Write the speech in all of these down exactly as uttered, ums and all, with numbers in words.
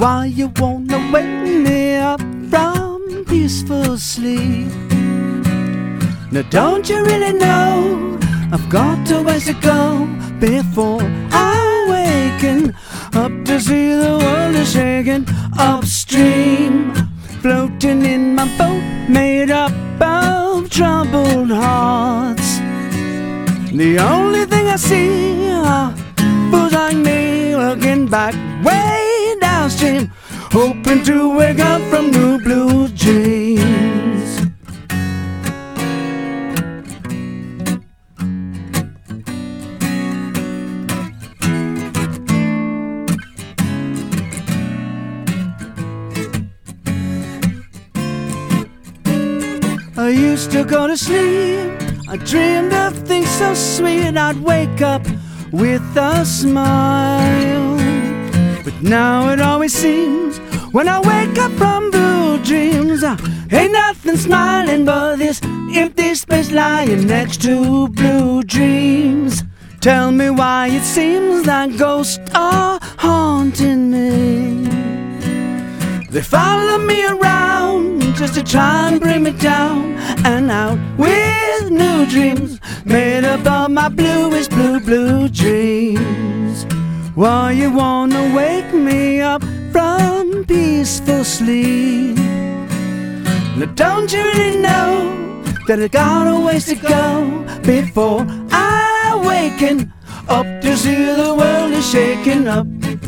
Why you wanna wake me up from peaceful sleep? Now don't you really know I've got a ways to go before I waken up to see the world is shaking upstream, floating in my boat made up of troubled hearts. The only thing I see are fools like me looking back way downstream, hoping to wake up from new blue dreams. I used to go to sleep, I dreamed of things so sweet, I'd wake up with a smile. But now it always seems, when I wake up from blue dreams, uh, ain't nothing smiling but this empty space lying next to blue dreams. Tell me why it seems like ghosts are haunting me. They follow me around just to try and bring me down and out with new dreams made up of my bluest blue, blue dreams. Why you wanna wake me up from peaceful sleep? Now don't you really know that I got a ways to go before I waken up to see the world is shaking up?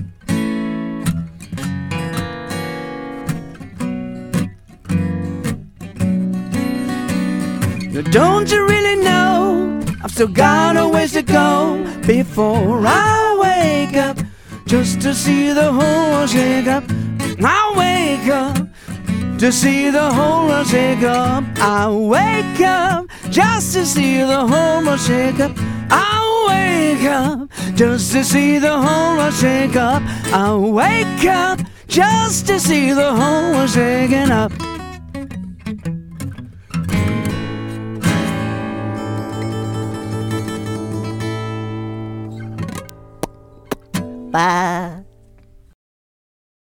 Now don't you really know I've still got a ways to go before I wake up just to see the whole world shake up? I wake up to see the whole world shake up. I wake up just to see the whole world shake up. I wake up just to see the whole world shake up. I wake up just to see the whole world shaking up.